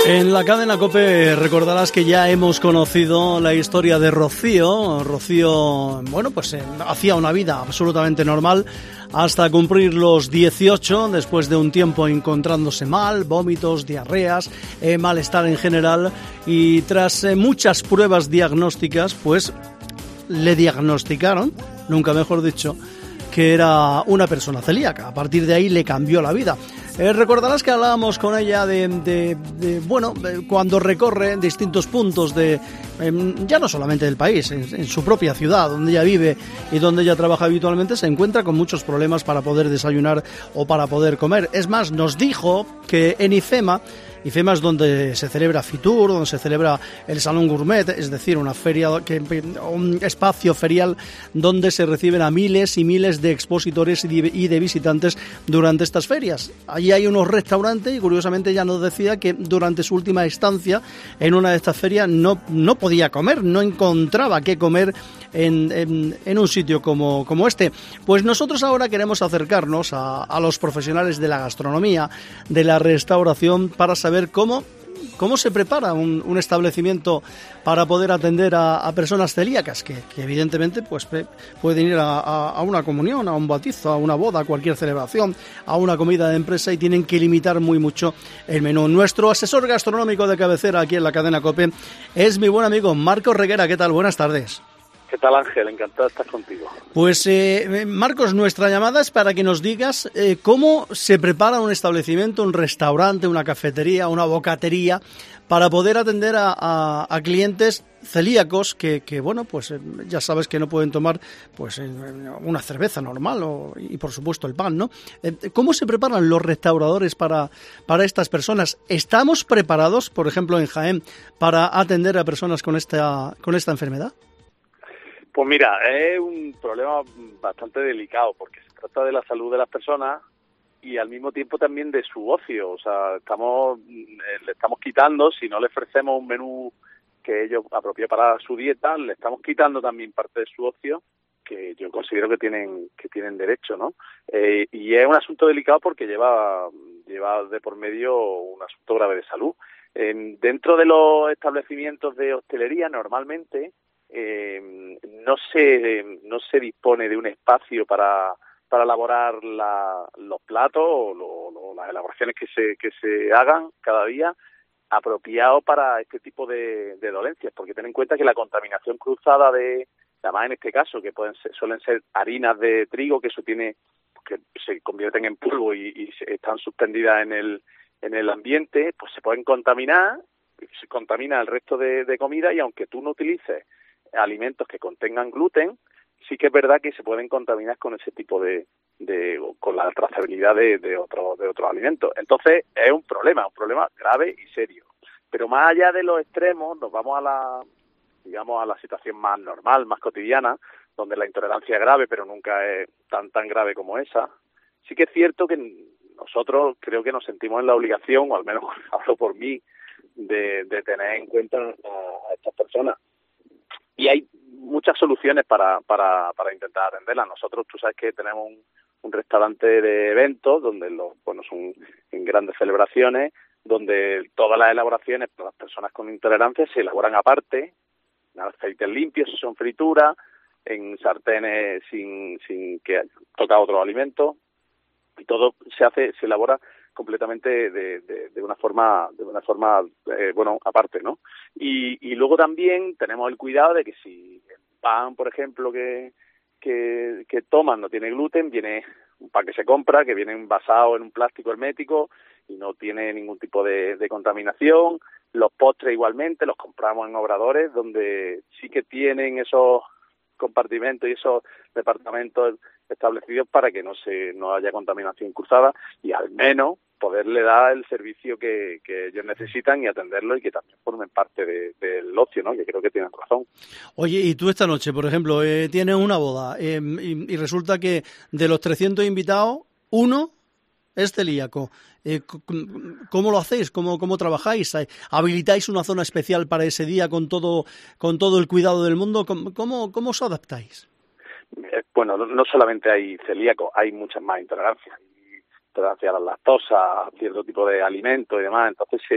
En la cadena COPE recordarás que ya hemos conocido la historia de Rocío. Rocío, bueno, pues hacía una vida absolutamente normal hasta cumplir los 18, después de un tiempo encontrándose mal, vómitos, diarreas, malestar en general, y tras muchas pruebas diagnósticas, pues le diagnosticaron, nunca mejor dicho, que era una persona celíaca. A partir de ahí le cambió la vida. Recordarás que hablábamos con ella de cuando recorre distintos puntos ya no solamente del país, en su propia ciudad, donde ella vive y donde ella trabaja habitualmente, se encuentra con muchos problemas para poder desayunar o para poder comer. Es más, nos dijo que en IFEMA es donde se celebra Fitur, donde se celebra el Salón Gourmet, es decir, una feria, un espacio ferial donde se reciben a miles y miles de expositores y de visitantes durante estas ferias. Allí hay unos restaurantes y curiosamente ella nos decía que durante su última estancia en una de estas ferias no podía comer, no encontraba qué comer en un sitio como este. Pues nosotros ahora queremos acercarnos a los profesionales de la gastronomía, de la restauración, para saber cómo se prepara un establecimiento para poder atender a personas celíacas que evidentemente pues pueden ir a una comunión, a un bautizo, a una boda, a cualquier celebración, a una comida de empresa, y tienen que limitar muy mucho el menú. Nuestro asesor gastronómico de cabecera aquí en la cadena COPE es mi buen amigo Marcos Reguera. ¿Qué tal? Buenas tardes. ¿Qué tal, Ángel? Encantado de estar contigo. Pues, Marcos, nuestra llamada es para que nos digas cómo se prepara un establecimiento, un restaurante, una cafetería, una bocatería, para poder atender a clientes celíacos que bueno, pues ya sabes que no pueden tomar pues una cerveza normal y por supuesto el pan, ¿no? ¿Cómo se preparan los restauradores para estas personas? ¿Estamos preparados, por ejemplo, en Jaén, para atender a personas con esta enfermedad? Pues mira, es un problema bastante delicado porque se trata de la salud de las personas y al mismo tiempo también de su ocio. O sea, le estamos quitando, si no le ofrecemos un menú que ellos apropie para su dieta, le estamos quitando también parte de su ocio, que yo considero que tienen derecho, ¿no? Y es un asunto delicado porque lleva de por medio un asunto grave de salud. Dentro de los establecimientos de hostelería, normalmente no se dispone de un espacio para elaborar los platos o las elaboraciones que se hagan cada día apropiado para este tipo de dolencias, porque ten en cuenta que la contaminación cruzada además en este caso, que suelen ser harinas de trigo, que se convierten en polvo y están suspendidas en el ambiente, pues se pueden contaminar, se contamina el resto de comida, y aunque tú no utilices alimentos que contengan gluten, sí que es verdad que se pueden contaminar con ese tipo con la trazabilidad de otros alimentos. Entonces es un problema grave y serio. Pero más allá de los extremos, nos vamos a la situación más normal, más cotidiana, donde la intolerancia es grave, pero nunca es tan grave como esa. Sí que es cierto que nosotros creo que nos sentimos en la obligación, o al menos hablo por mí, de tener en cuenta a estas personas. Y hay muchas soluciones para intentar atenderlas. Nosotros, tú sabes que tenemos un restaurante de eventos donde son en grandes celebraciones, donde todas las elaboraciones para las personas con intolerancia se elaboran aparte, en aceites limpios si son frituras, en sartenes sin que toca otro alimento, y todo se elabora completamente de una forma aparte, ¿no? Y luego también tenemos el cuidado de que si el pan, por ejemplo, que toman no tiene gluten, viene un pan que se compra, que viene envasado en un plástico hermético y no tiene ningún tipo de contaminación. Los postres igualmente los compramos en obradores donde sí que tienen esos compartimentos y esos departamentos establecidos para que no haya contaminación cruzada, y al menos poderle dar el servicio que ellos necesitan y atenderlo, y que también formen parte del ocio, ¿no? Que creo que tienen razón. Oye, y tú esta noche, por ejemplo, tienes una boda y resulta que de los 300 invitados, uno es celíaco. ¿Cómo lo hacéis? ¿Cómo trabajáis? ¿Habilitáis una zona especial para ese día con todo el cuidado del mundo? ¿Cómo os adaptáis? Bueno, no solamente hay celíacos, hay muchas más intolerancias. Intolerancia a la lactosa, a cierto tipo de alimentos y demás. Entonces se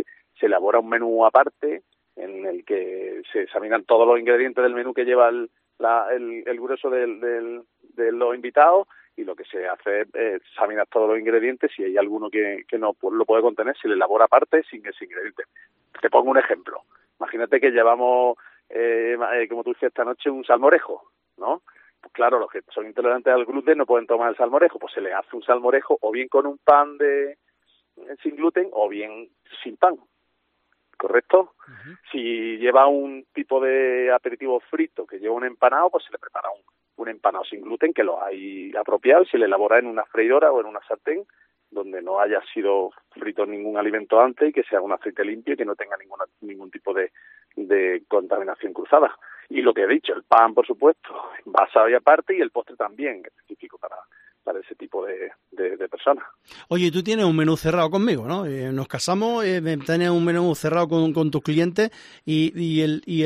se elabora un menú aparte en el que se examinan todos los ingredientes del menú que lleva el grueso de los invitados, y lo que se hace es examinar todos los ingredientes. Si hay alguno que no lo puede contener, se le elabora aparte sin ese ingrediente. Te pongo un ejemplo. Imagínate que llevamos, como tú dices esta noche, un salmorejo, ¿no? Pues claro, los que son intolerantes al gluten no pueden tomar el salmorejo, pues se les hace un salmorejo o bien con un pan sin gluten o bien sin pan, ¿correcto? Uh-huh. Si lleva un tipo de aperitivo frito que lleva un empanado, pues se le prepara un empanado sin gluten, que lo hay apropiado, y se le elabora en una freidora o en una sartén donde no haya sido frito ningún alimento antes, y que sea un aceite limpio y que no tenga ningún tipo de contaminación cruzada. Y lo que he dicho, el pan, por supuesto, envasado y aparte, y el postre también, específico para ese tipo de personas. Oye, tú tienes un menú cerrado conmigo, ¿no? Nos casamos, tienes un menú cerrado con tus clientes, y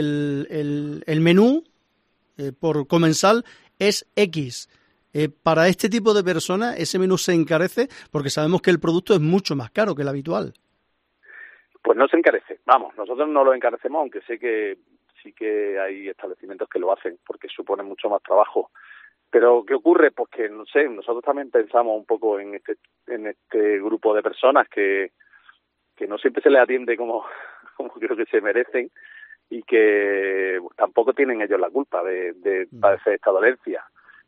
el menú por comensal es X. Para este tipo de personas, ese menú se encarece porque sabemos que el producto es mucho más caro que el habitual. Pues no se encarece. Vamos, nosotros no lo encarecemos, aunque sé que sí que hay establecimientos que lo hacen porque supone mucho más trabajo. Pero ¿qué ocurre? Pues que, no sé, nosotros también pensamos un poco en este grupo de personas que no siempre se les atiende como creo que se merecen, y que tampoco tienen ellos la culpa de padecer esta dolencia.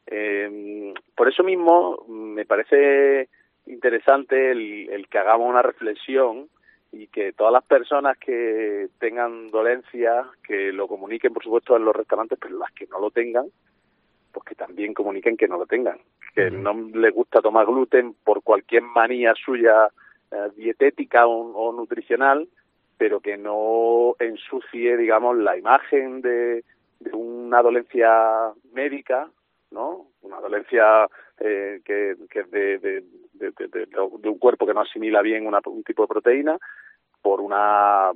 Por eso mismo me parece interesante el que hagamos una reflexión, y que todas las personas que tengan dolencias, que lo comuniquen, por supuesto, en los restaurantes, pero las que no lo tengan, pues que también comuniquen que no lo tengan. Que no les gusta tomar gluten por cualquier manía suya dietética o nutricional, pero que no ensucie, digamos, la imagen de una dolencia médica, ¿no? Una dolencia que es de un cuerpo que no asimila bien un tipo de proteína, por una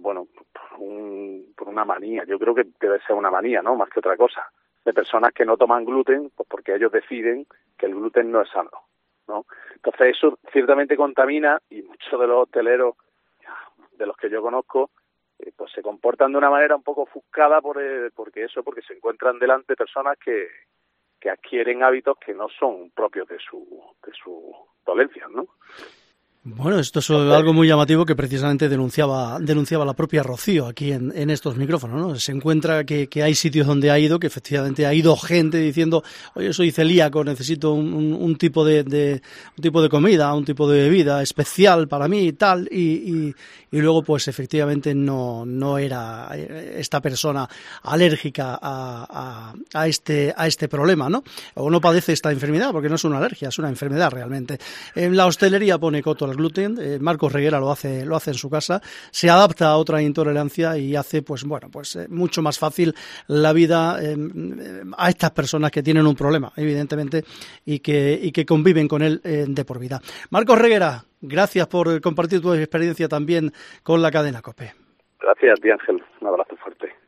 manía. Yo creo que debe ser una manía, ¿no? Más que otra cosa. De personas que no toman gluten, pues porque ellos deciden que el gluten no es sano, ¿no? Entonces eso ciertamente contamina, y muchos de los hosteleros, de los que yo conozco, pues se comportan de una manera un poco ofuscada porque se encuentran delante personas que adquieren hábitos que no son propios de su dolencia, ¿no? Bueno, esto es algo muy llamativo que precisamente denunciaba la propia Rocío aquí en estos micrófonos, ¿no? Se encuentra que hay sitios donde ha ido, que efectivamente ha ido gente diciendo: oye, soy celíaco, necesito un tipo de comida, un tipo de bebida especial para mí y tal, y luego pues efectivamente no era esta persona alérgica a este problema, ¿no? O no padece esta enfermedad, porque no es una alergia, es una enfermedad realmente. En la hostelería pone coto al gluten. Marcos Reguera lo hace en su casa, se adapta a otra intolerancia y hace mucho más fácil la vida a estas personas que tienen un problema, evidentemente, y que conviven con él de por vida. Marcos Reguera, gracias por compartir tu experiencia también con la cadena COPE. Gracias a ti, Ángel. Un abrazo fuerte.